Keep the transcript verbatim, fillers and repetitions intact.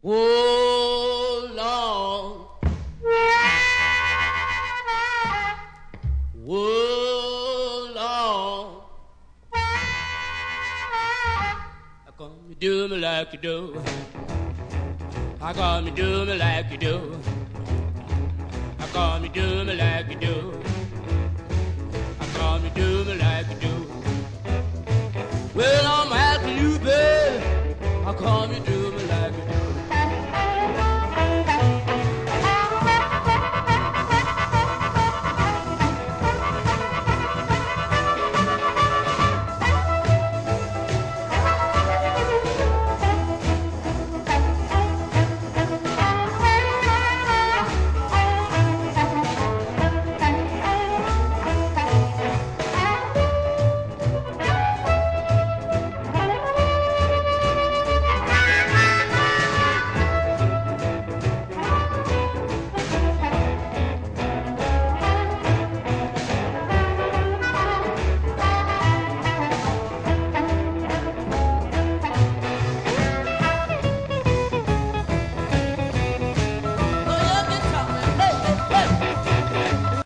Oh, Lord. Oh, Lord. How come you do me like you do? How come you do me like you do? How come you do me like you do? How come you do me like you do? Well, I'm asking you, babe. How come you do me